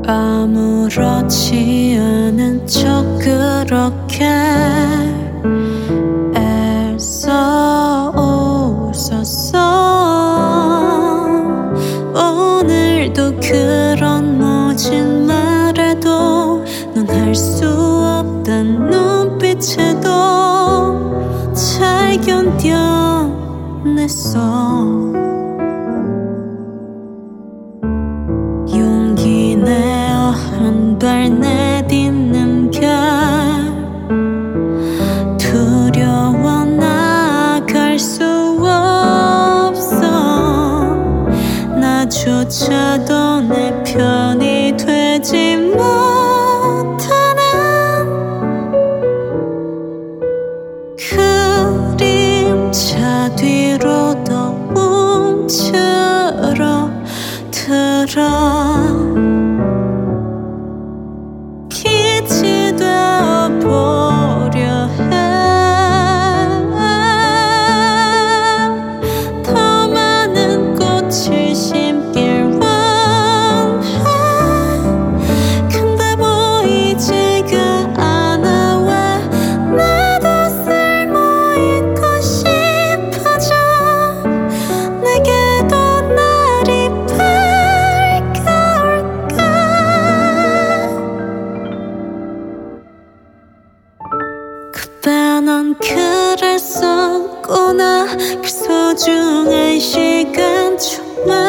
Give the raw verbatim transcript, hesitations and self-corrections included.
아무렇지 않은 척 그렇게 애써 웃었어. 오늘도 그런 모진 말에도 넌 할 수 없단 눈빛에도 잘 견뎌냈어. 용기 내어 한 발 내딛는 게 두려워 나갈 수 없어. 나조차도 내 편이 되지 못하는 그림자 뒤로 더 움츠러 들어 되어보려 해. 더 많은 꽃을 심길 원해. 근데 보이지가 않아. 왜 나도 쓸모있고 싶어져. 내게도 날이 밝아올까. 그때 넌 그랬었구나. 그 소중한 시간 정말